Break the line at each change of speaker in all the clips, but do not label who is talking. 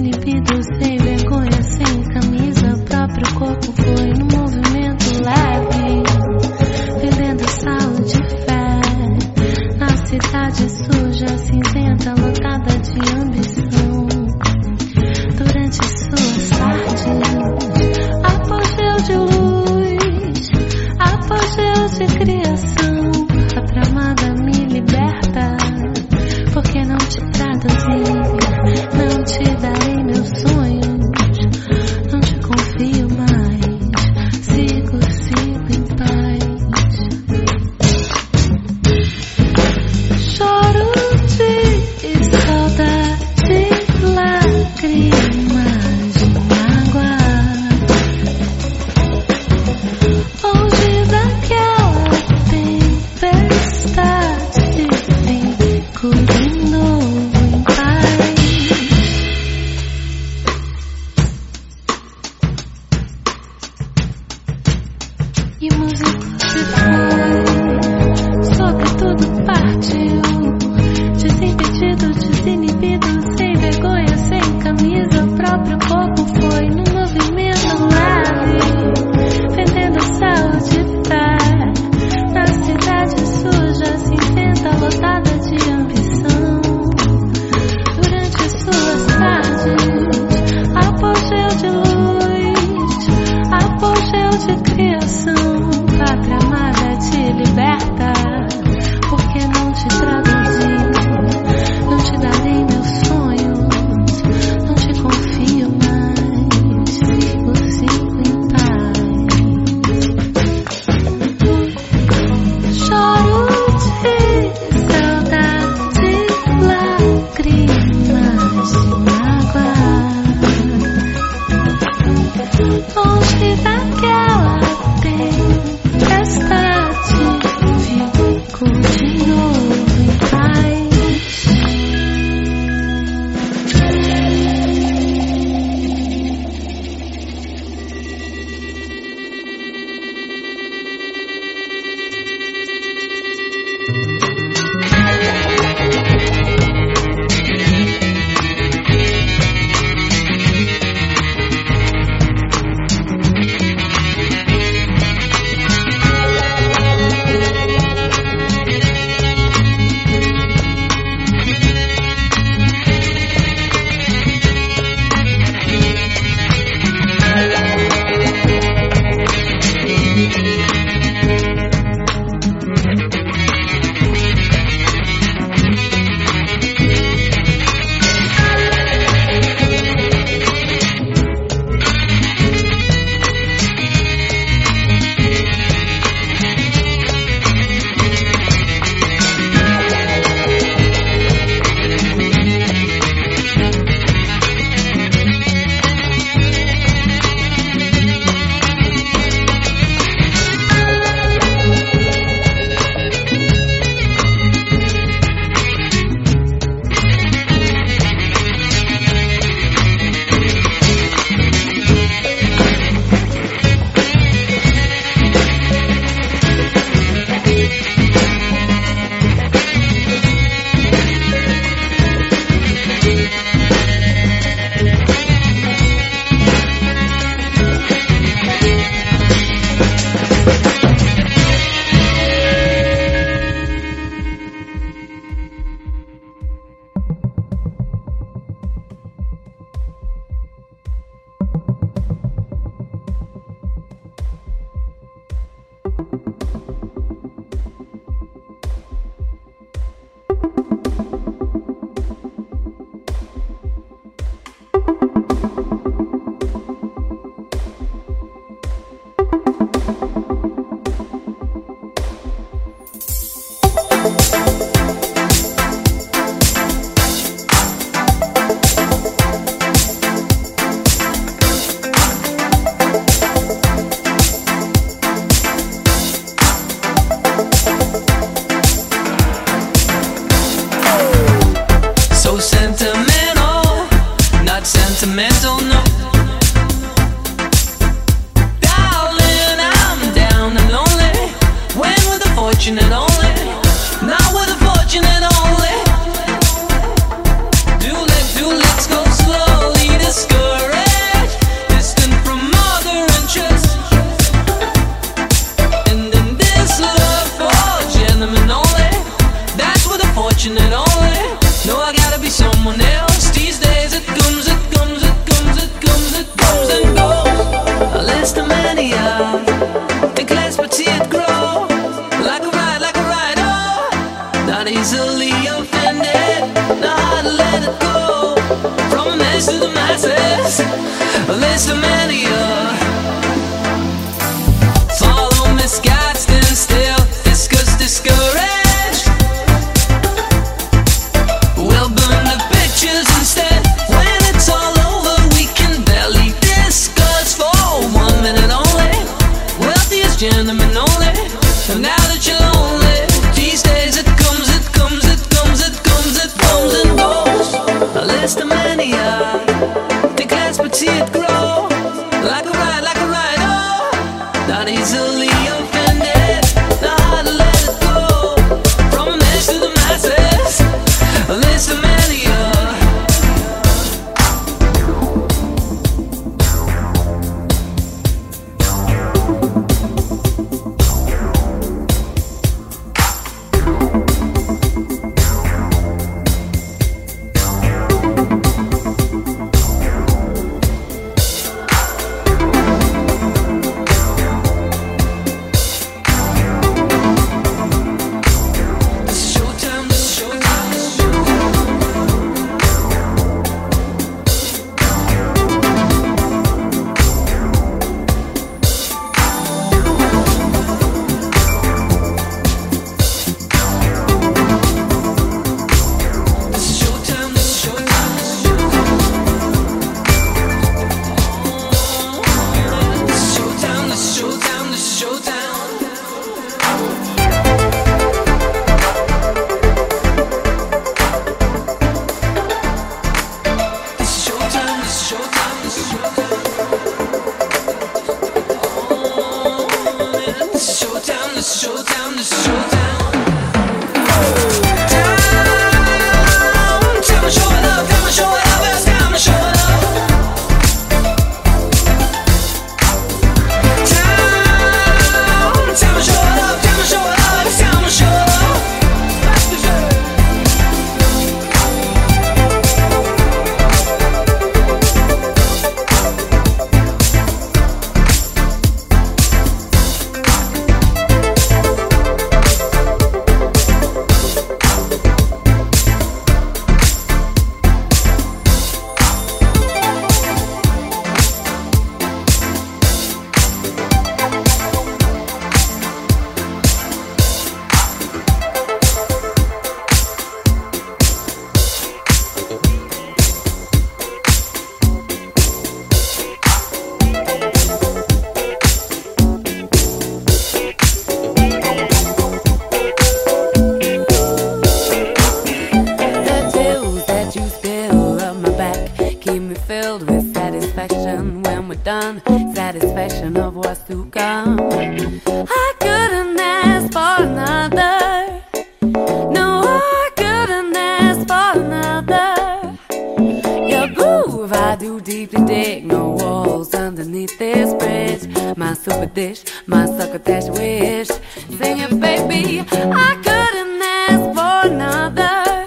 desinibido, sem vergonha, sem camisa. O próprio corpo foi num movimento leve, vendendo sal de fé. Na cidade suja, cinzenta, lotada de ambição. Durante suas tardes, apogeu de luz, apogeu de criação. A tramada me liberta, porque não te traduzi, não te darei meus sonhos, não te confio mais, sigo em paz. Choro de saudade, lágrimas de mágoa, longe daquela tempestade, fico de novo em paz. E música se foi, sobre tudo partiu, desimpedido, desinibido, sem vergonha, sem camisa. O próprio corpo foi num movimento leve, vendendo sal de fé. Na cidade suja, cinzenta, lotada de ambição. Durante suas tardes, apogeu de luz, apogeu de criação. Pátria amada te liberta, porque não te traduzi, não te darei meus sonhos, não te confio mais, sigo em paz. Choro de saudade, lágrimas de mágoa, longe daquela tempestade, fico de novo em paz.
sentimental, no. Darling, I'm down and lonely. When with the fortunate only, not with the fortunate only. Do let's go slowly. masses. There's so many follow misguided, stand still, discouraged. We'll burn the pictures instead. When it's all over, we can barely discuss for 1 minute only. Wealthiest gentlemen only. And now that you're lonely, these days it comes and goes. A list of mania, the glass but see it grow. Like a ride, oh, not easily offended. The hard to let it go. From a mess to the masses, a list of mania.
Satisfaction of what's to come. I couldn't ask for another. No, I couldn't ask for another. Your groove I do deeply dig. No walls underneath this bridge. My super dish, my succotash wish. Sing it, baby. I couldn't ask for another.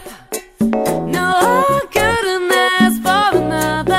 No, I couldn't ask for another.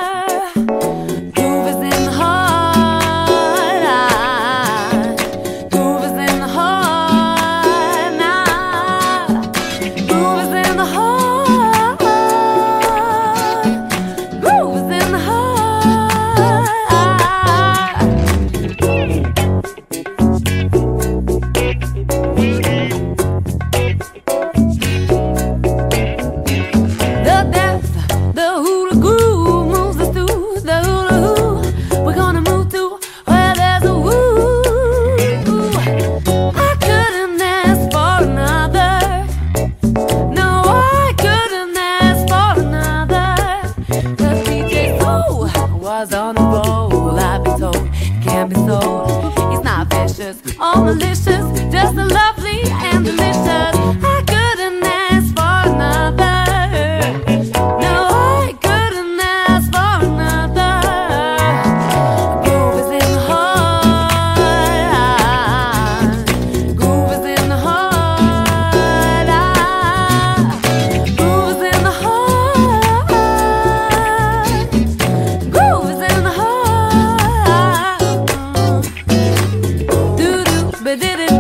On a roll, I've been told, can't be sold. He's not vicious or malicious, just a lovely and delicious. I couldn't ask for another. No, I couldn't ask for another. Groove is in the heart. Groove is in the heart. Groove is in the heart. Groove is in the heart. Do do, but did it.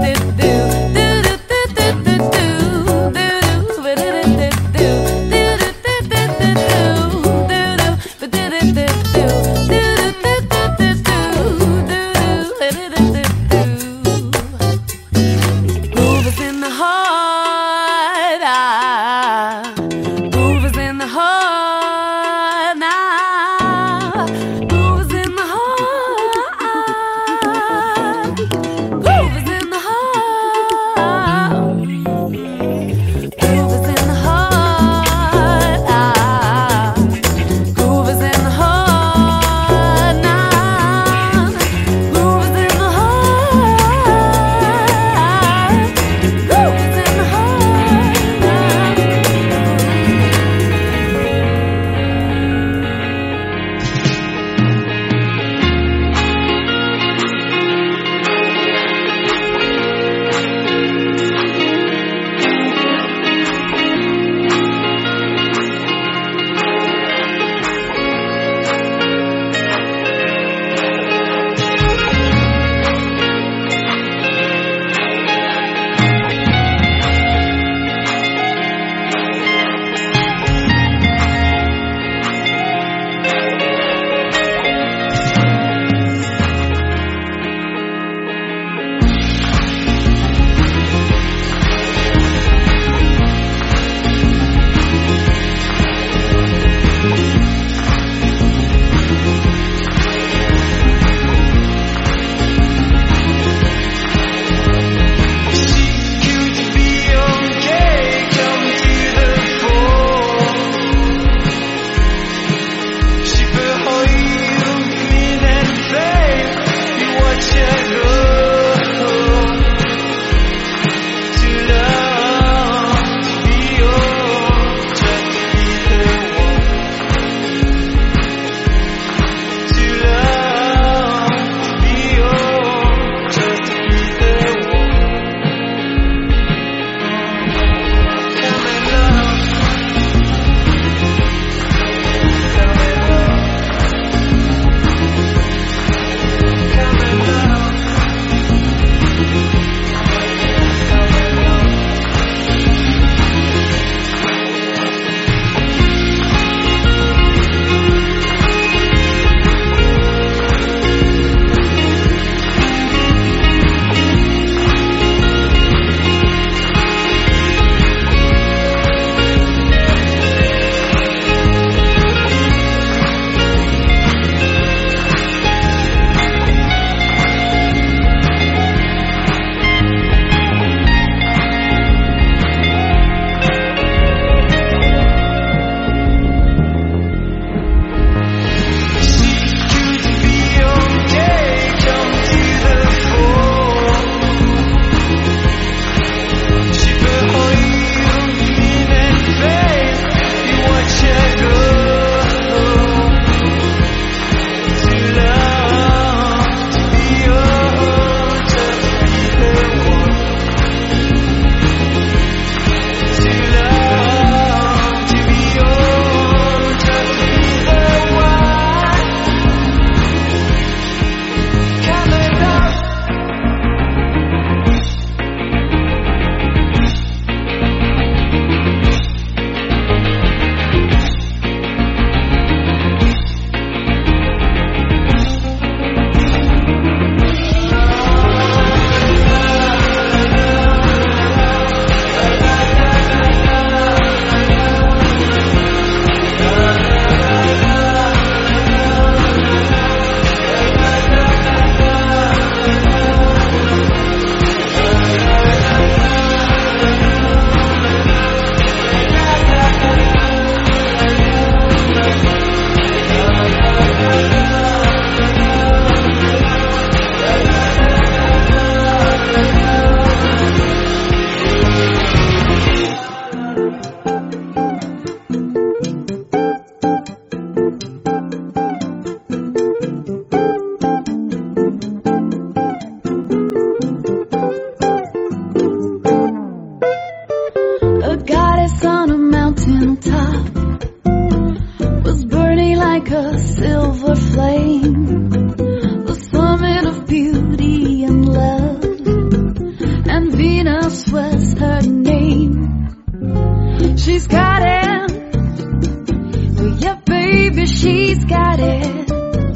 a silver flame, the summit of beauty and love, and Venus was her name. She's got it, oh yeah baby, she's got it.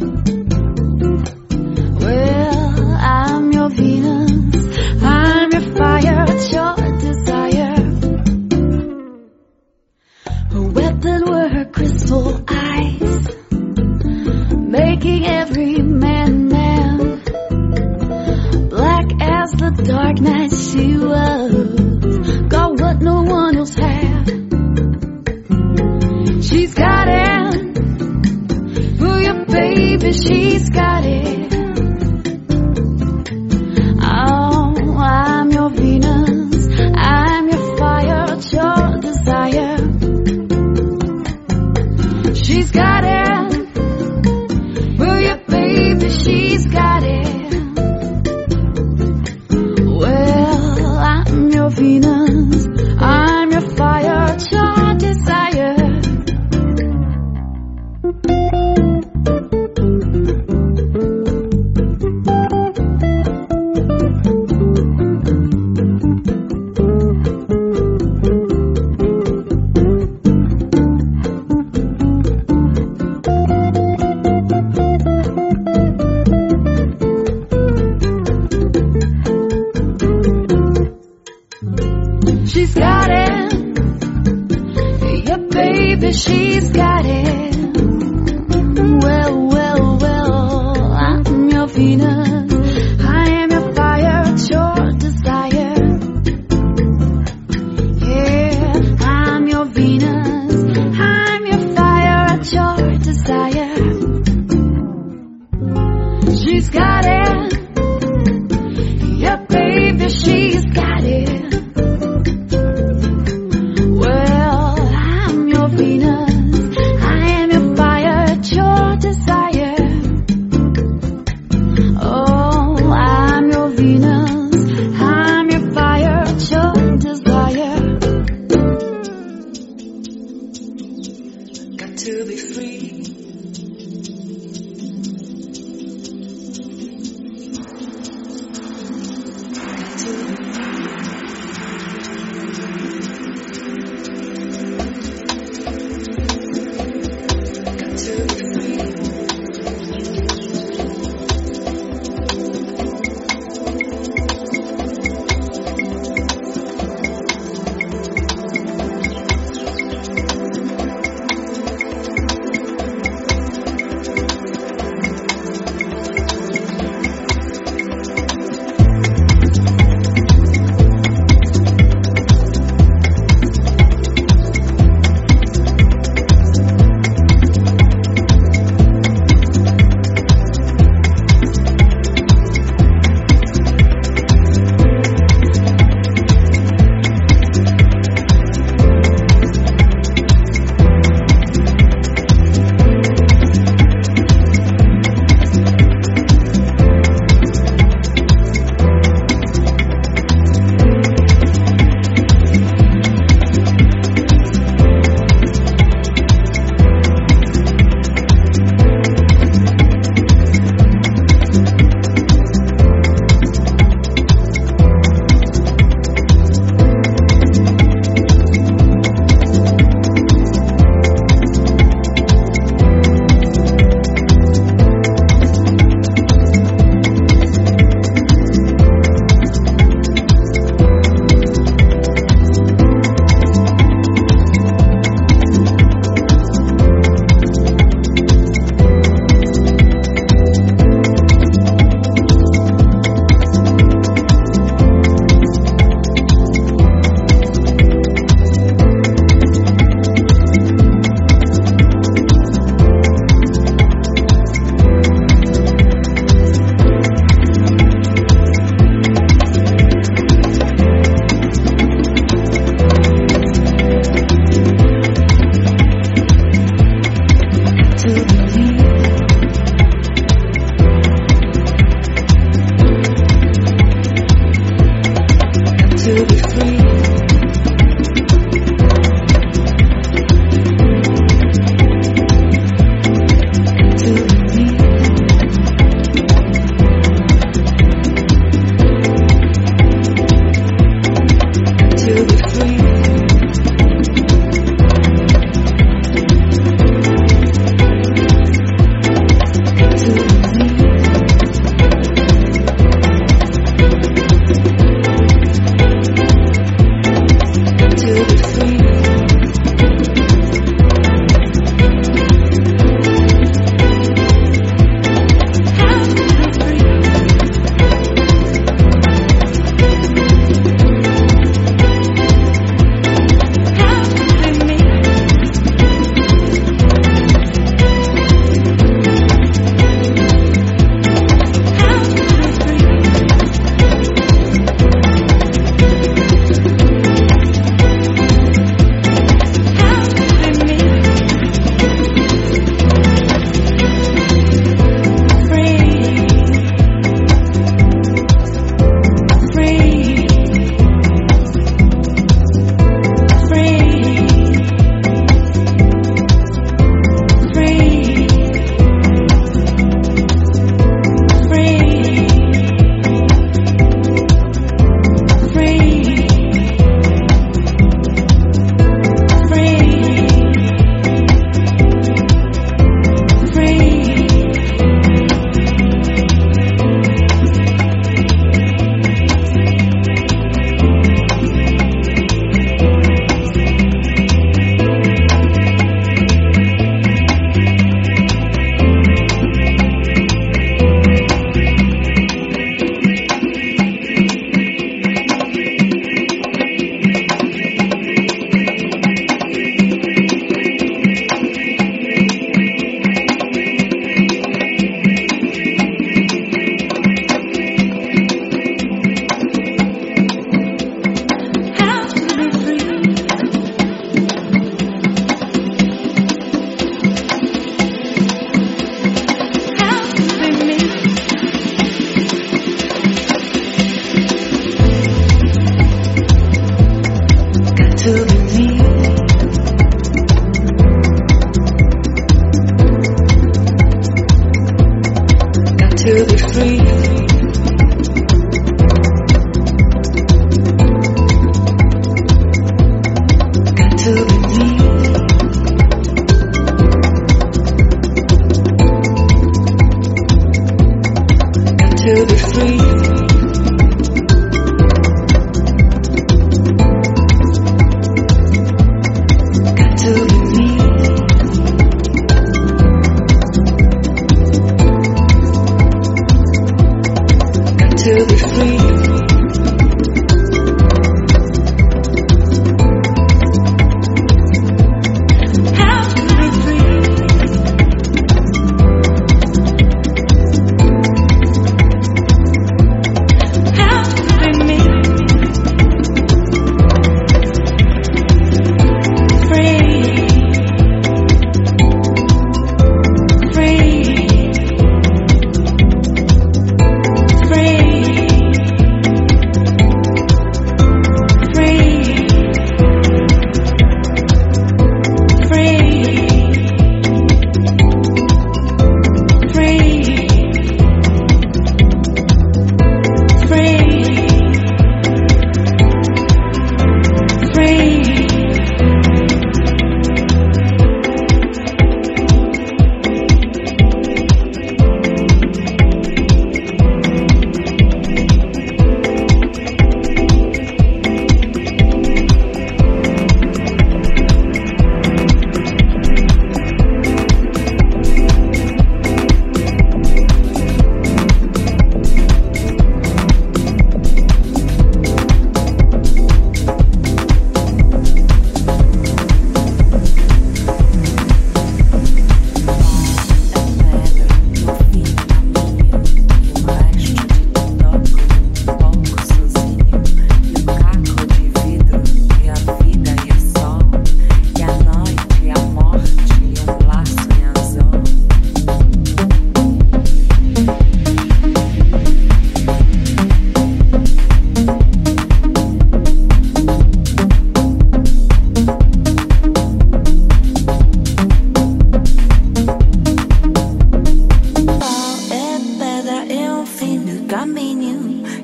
Well, I'm your Venus, I'm your fire, it's your desire. Her weapon were her crystal eyes, making every man mad. Black as the dark night she was, got what no one else had. She's got it, oh yeah baby, she's got it. Oh, I'm your Venus, I'm your fire, it's your desire. She's got it, oh yeah baby, she's got it. Well, I'm your Venus, I'm your fire, it's your desire.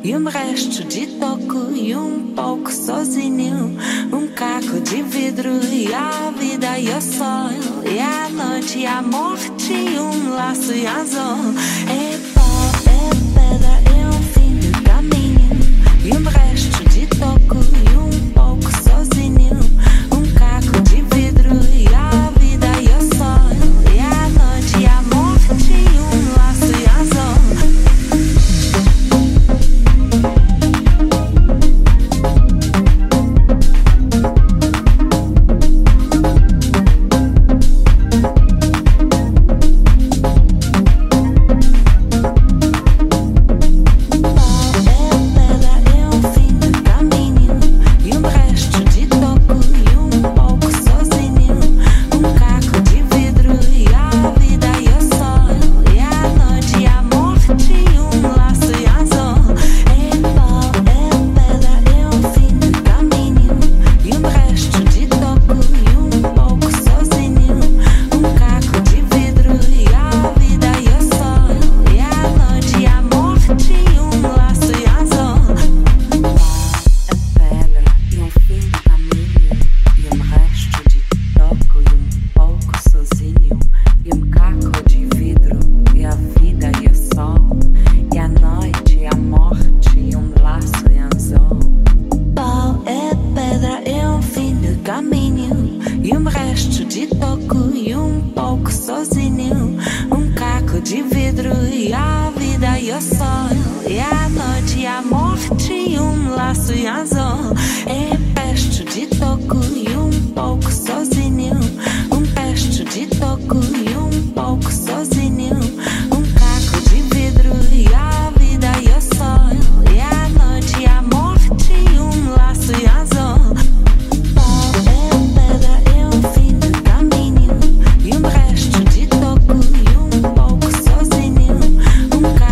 e um resto de toco e um pouco sozinho, um caco de vidro e a vida e o sol e a noite e a morte e um laço e azul. É pó, é pedra, é um fim do caminho e um resto de toco e um pouco sozinho, um caco de vidro e a vida e o sol e a noite e a morte e um laço e azul.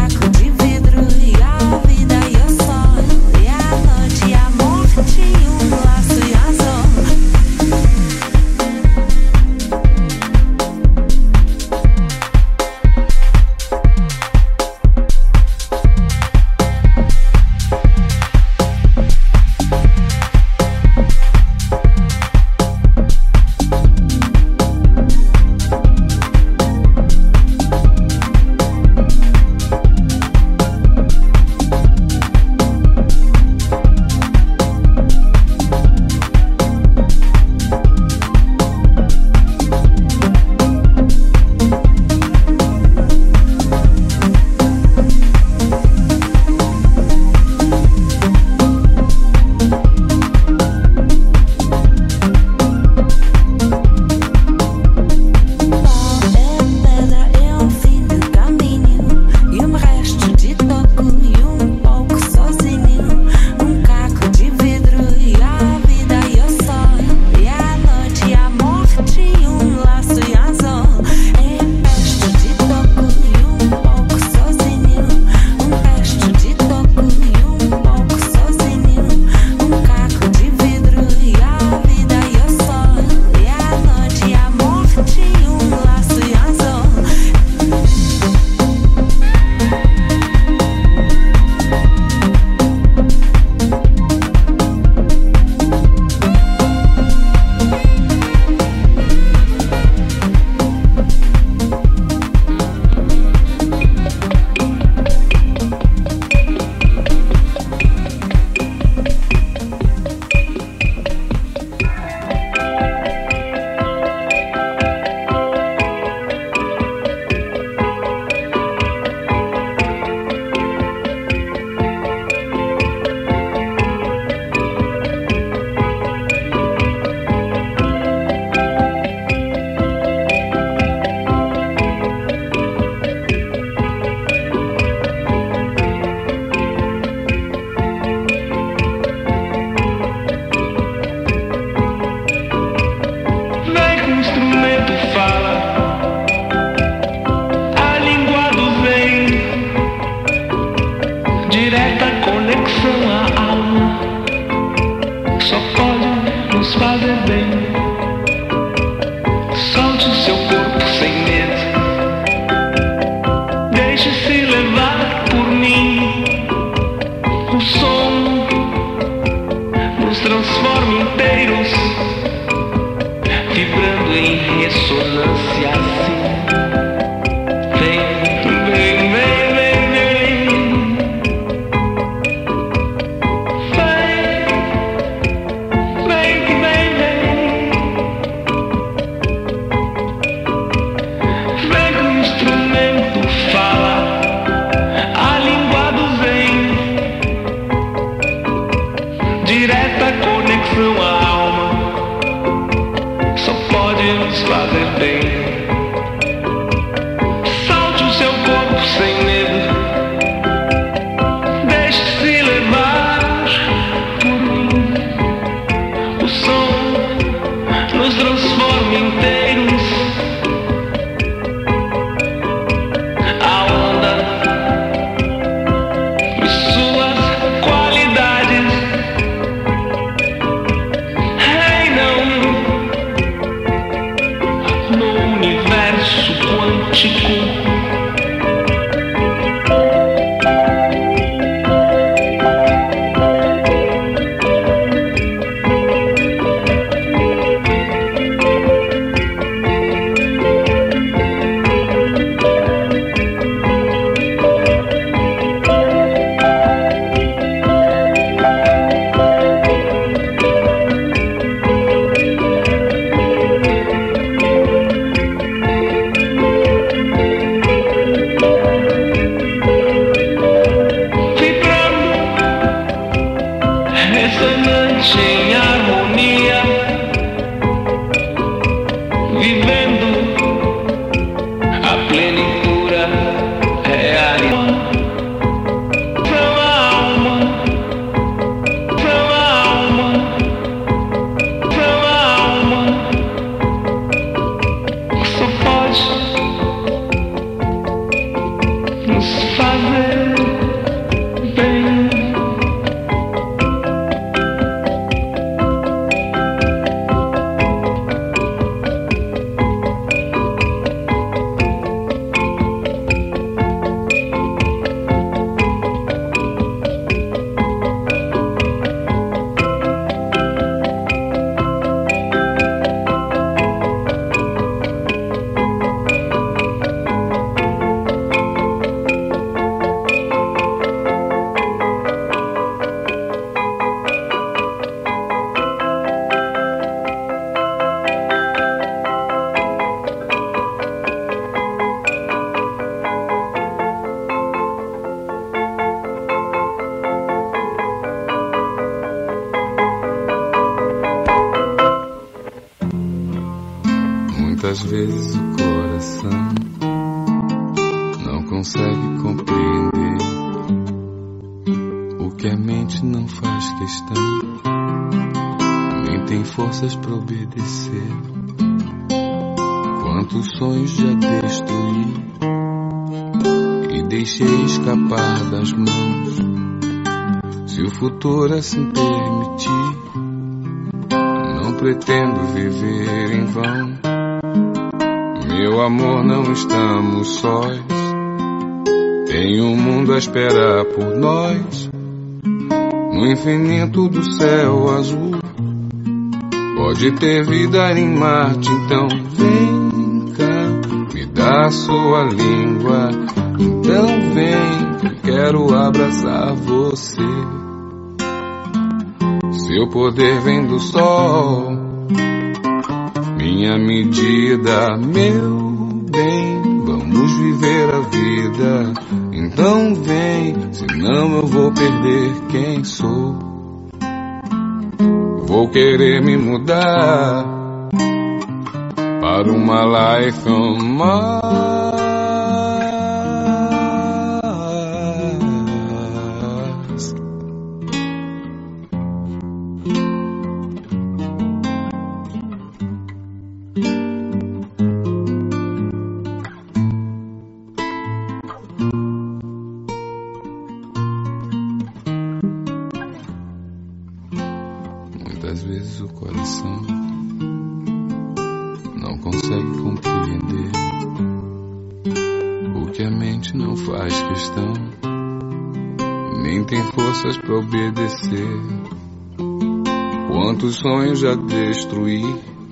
You
Muitas vezes o coração não consegue compreender o que a mente não faz questão, nem tem forças pra obedecer. Quantos sonhos já destruí e deixei escapar das mãos. Se o futuro assim permitir, não pretendo viver em vão. Meu amor, não estamos sós, tem um mundo a esperar por nós. No infinito do céu azul, pode ter vida em Marte, então vem cá, me dá sua língua. Então vem, que eu quero abraçar você. Seu poder vem do sol, minha medida, meu bem. Vamos viver a vida, então vem, senão eu vou perder quem sou. Vou querer me mudar para uma life on Mars. Muitas vezes o coração não consegue compreender o que a mente não faz questão, nem tem forças pra obedecer. Quantos sonhos já destruí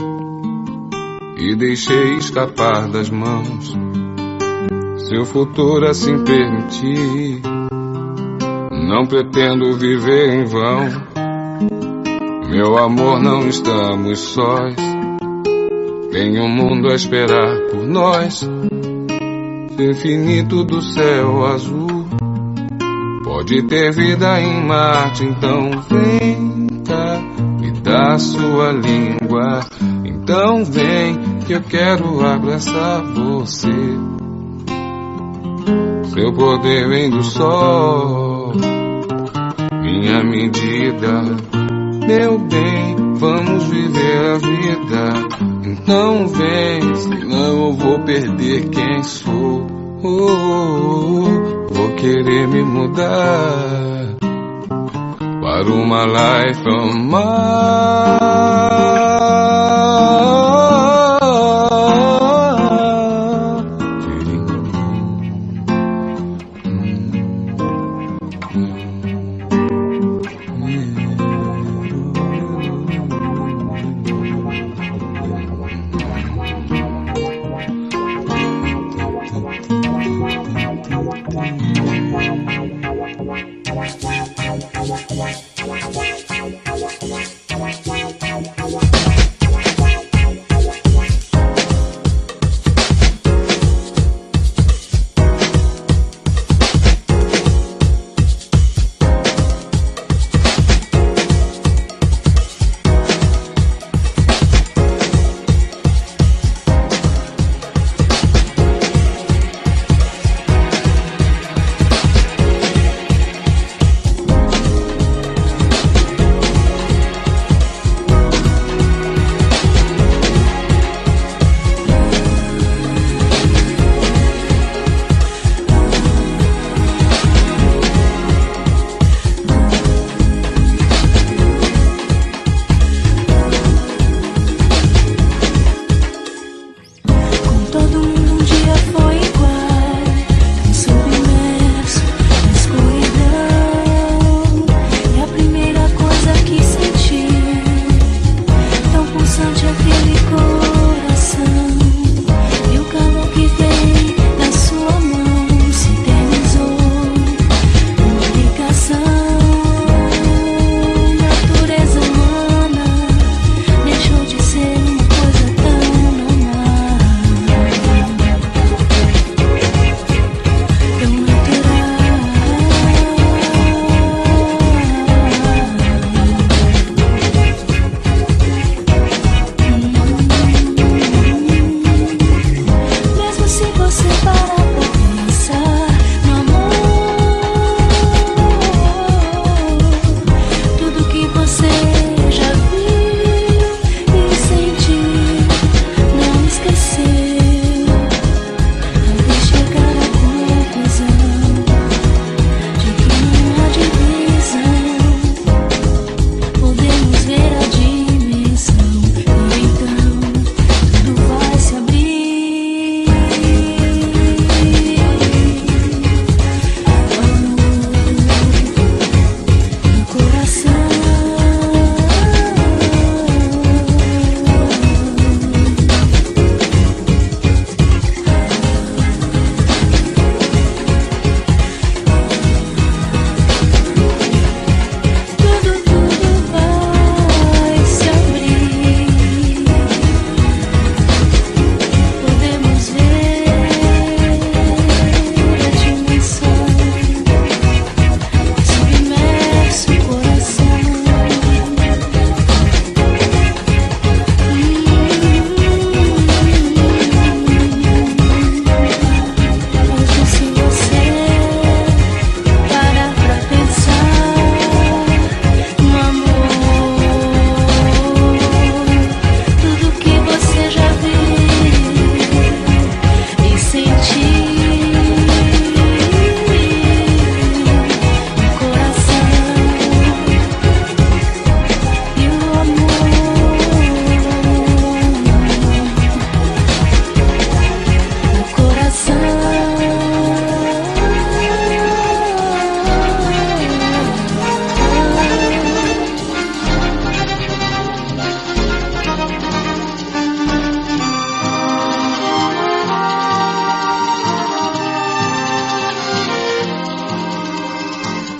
e deixei escapar das mãos. Se o futuro assim permitir, não pretendo viver em vão. Meu amor, não estamos sós, tem um mundo a esperar por nós. No infinito do céu azul, pode ter vida em Marte, então vem cá, me dá sua língua. Então vem, que eu quero abraçar você. Seu poder vem do sol, minha medida, meu bem, vamos viver a vida. Então vem, senão eu vou perder quem sou. Vou querer me mudar para uma life on Mars.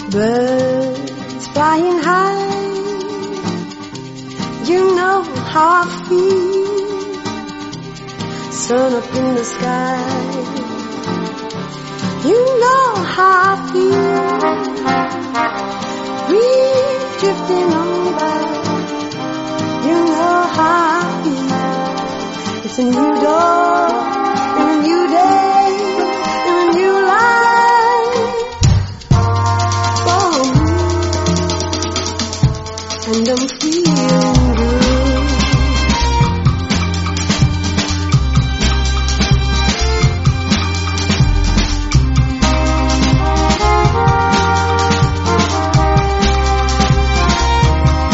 Birds flying high, you know how I feel. Sun up in the sky, you know how I feel. Breeze drifting on by, you know how I feel. It's a new dawn, and a new day, and a new life for me, and I'm feeling good.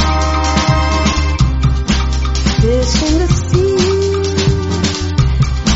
Fish in the sea,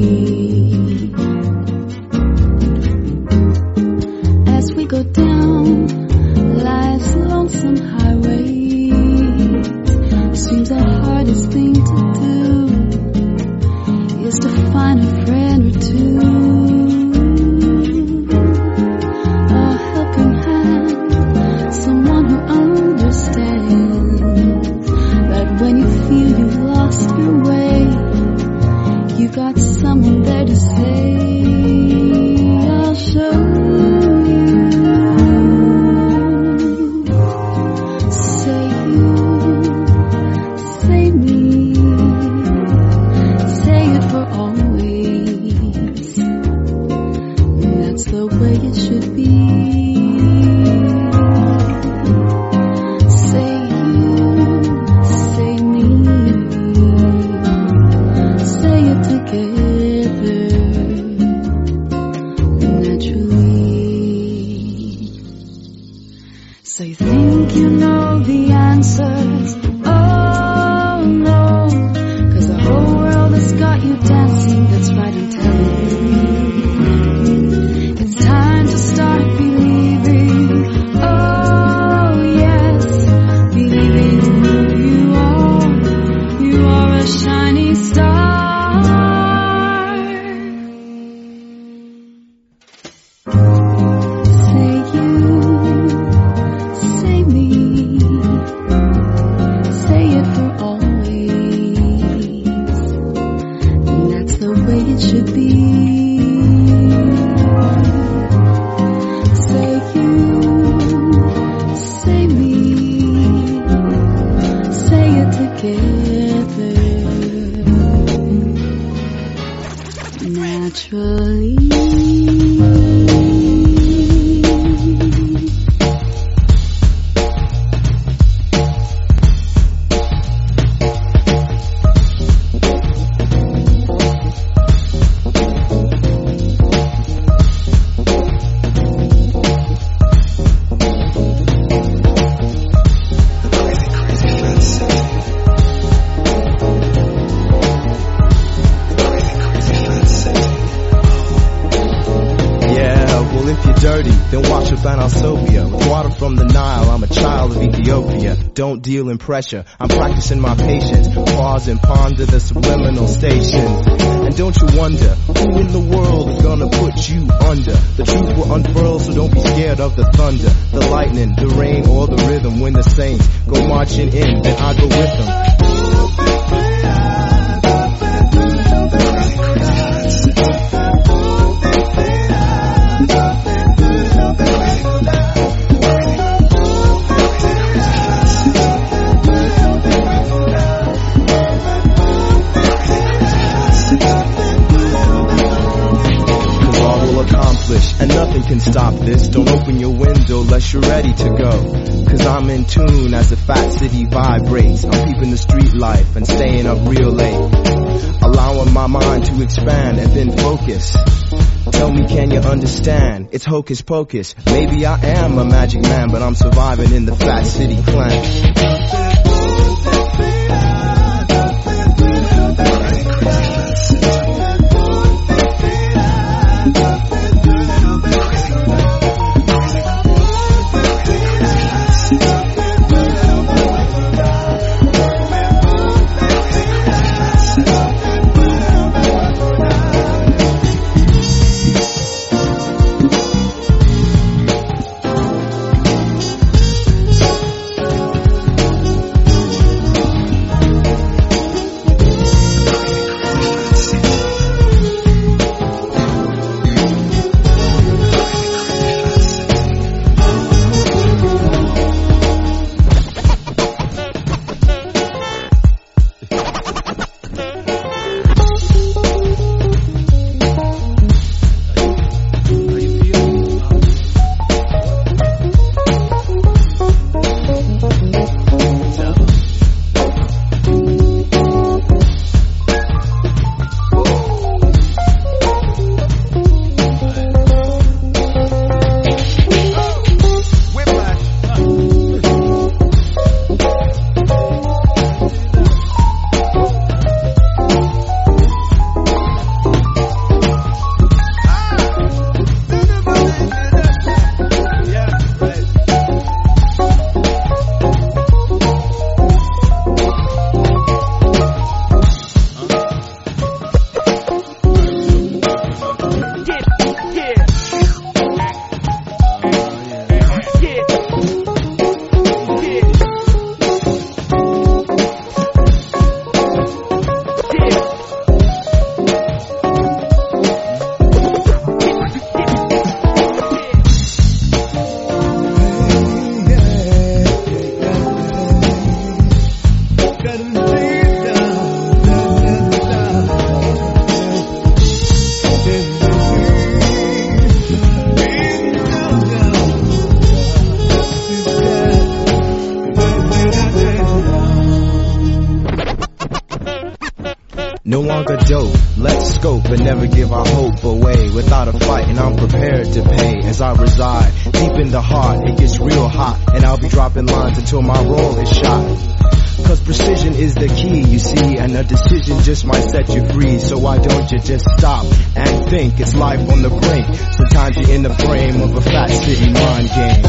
As we go down life's lonesome highways, seems the hardest thing to do is to find a friend or two, a helping hand, someone who understands that when you feel you've lost your way, you got someone there to say, I'll show you. Say you, say me, say it for always. That's the way it should be. Say you, say me, say it together, naturally. So you think you know the answers? Oh no, 'cause the whole world has got you dancing. That's right, I'm telling you. It's time to start believing. Oh yes, believing who you are. You are a shining star. Say you, say me, say it for always. That's the way it should be. Say you, say me, say it together, naturally.
Then wash up an Alsobia with water from the Nile. I'm a child of Ethiopia. Don't deal in pressure. I'm practicing my patience. Pause and ponder the subliminal stations. And don't you wonder who in the world is gonna put you under? The truth will unfurl, so don't be scared of the thunder, the lightning, the rain, or the rhythm. When the saints go marching in, then I go with them. And nothing can stop this. Don't open your window unless you're ready to go. 'Cause I'm in tune as the fat city vibrates. I'm peeping the street life and staying up real late, allowing my mind to expand and then focus. Tell me, can you understand? It's hocus pocus. Maybe I am a magic man, but I'm surviving in the fat city clan. longer dope. Let's scope and never give our hope away. Without a fight, and I'm prepared to pay. As I reside deep in the heart, it gets real hot, and I'll be dropping lines until my roll is shot. Cause precision is the key, you see, and a decision just might set you free. So why don't you just stop and think? It's life on the brink. Sometimes you're in the frame of a fat city mind game.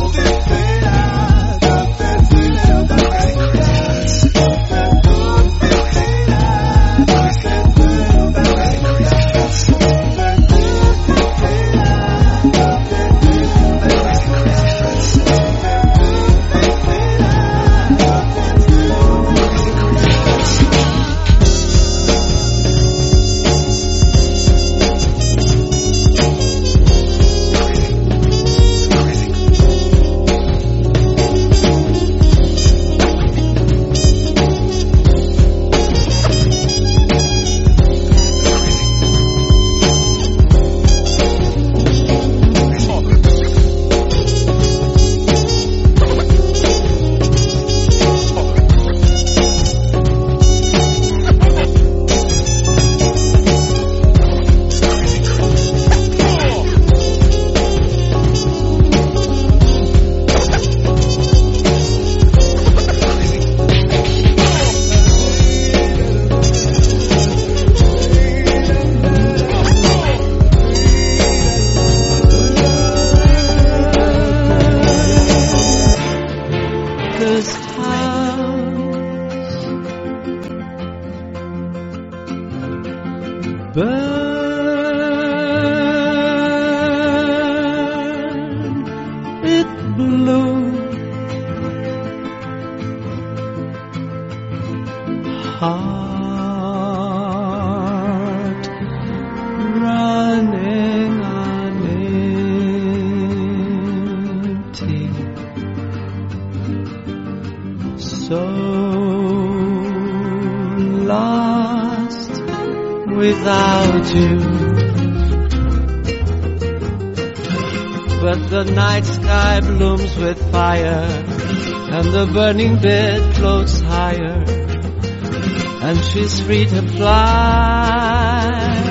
Heart running on empty, so lost without you. But the night sky blooms with fire, and the burning bed floats higher, and she's free to fly.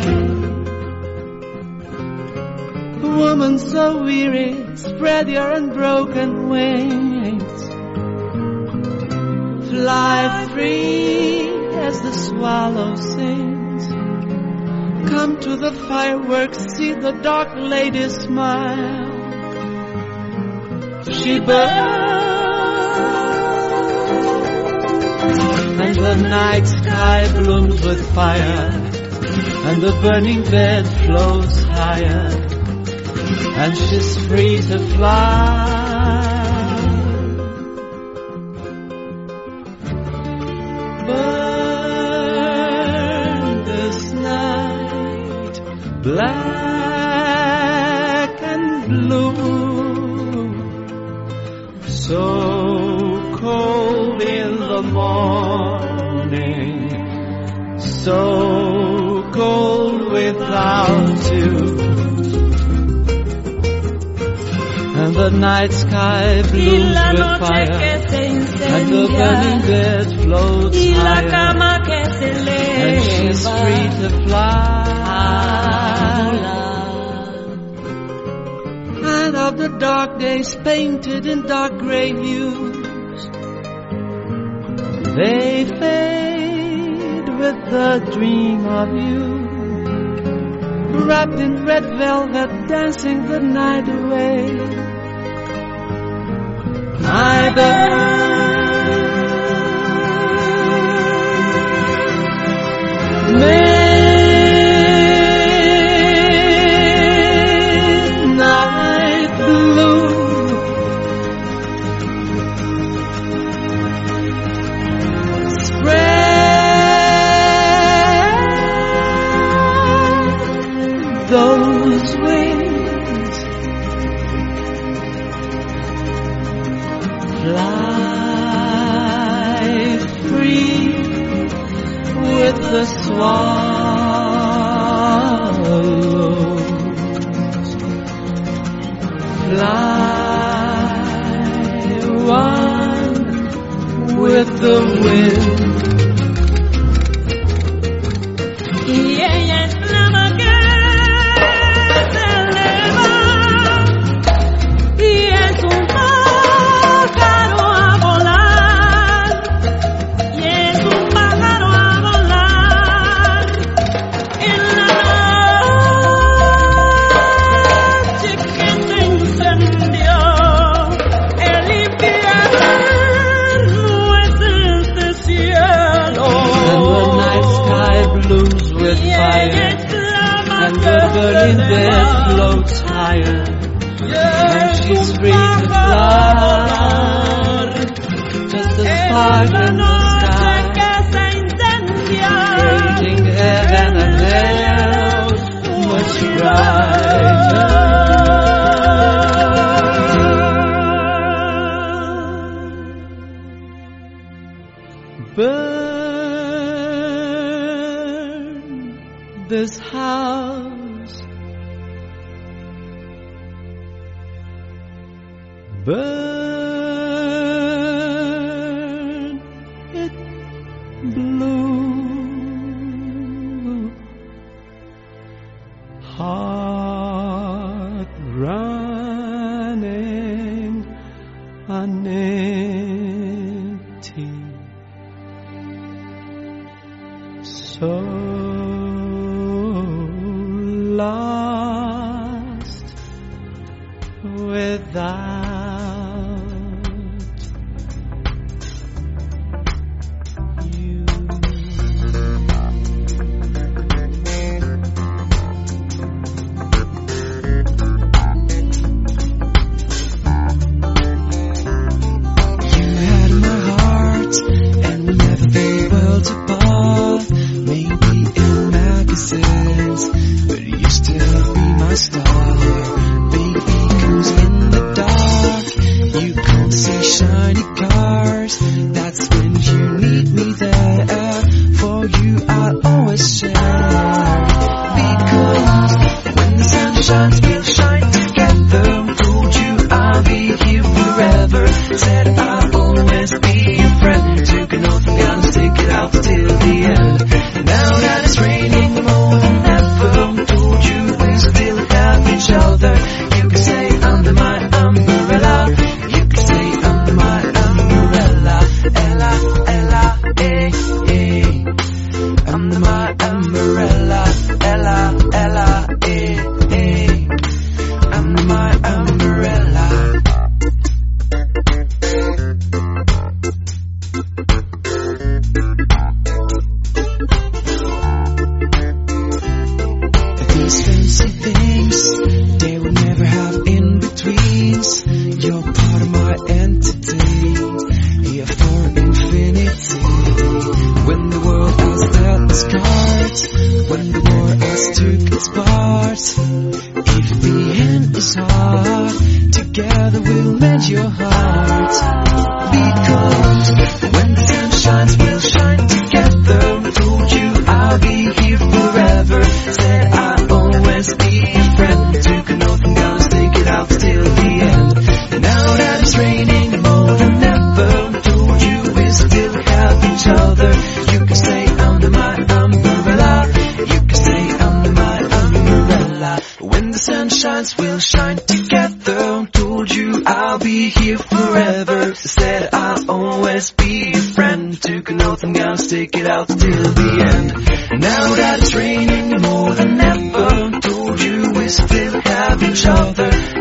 Woman so weary, spread your unbroken wings. Fly free as the swallow sings. Come to the fireworks, see the dark lady smile. She burns, and the night sky blooms with fire, and the burning bed flows higher, and she's free to fly. Burn this night, black and blue, so cold in the morning, so cold without you. And the night sky blooms with fire, and the burning bed floats higher, and she's free to fly. And of the dark days painted in dark gray hues, they fade with the dream of you, wrapped in red velvet, dancing the night away. I burn midnight blue, spread those wings, fly free with the swallows, fly one with the wind. burning bed floats higher, and she's free to fly. Just a spark in the sky, raging heaven and hell, much brighter. Burn this house, burn it blue, heart running on empty, so lost without you. You had my heart, and we never been worlds apart. Maybe in magazines, but you still be my star. Baby comes in the dark, you can't see shiny cars. That's when you need me there. For you I'll always share. Because when the sun shines, we'll shine together. Told you I'll be here forever. Said I'll always be your friend. Took an oath and gonna stick it out till the end. Now that it's raining more than ever, told you we still have each other. You can say under my umbrella, you can say under my umbrella, Ella, Ella, eh, eh. Under my umbrella, Ella, Ella, eh, eh. Under my umbrella. These fancy things, they will never have in-betweens. You're part of my entity, here for infinity. When the world has dealt its cards, when the war has took its part, if the end is hard, together we'll mend your heart. Because when the sun shines, we'll shine together. Told you I'll be here forever. Said I'll always be your friend. Took an oath and gonna stick it out till the end. Now that it's raining more than ever, told you we still have each other. You can stay under my umbrella, you can stay under my umbrella. When the sun shines, we'll shine together. Told you I'll be here forever. Said I'll always be your friend. Took an oath, I'm gonna stick it out till the end. Now that it's raining more than ever, told you we still have each other.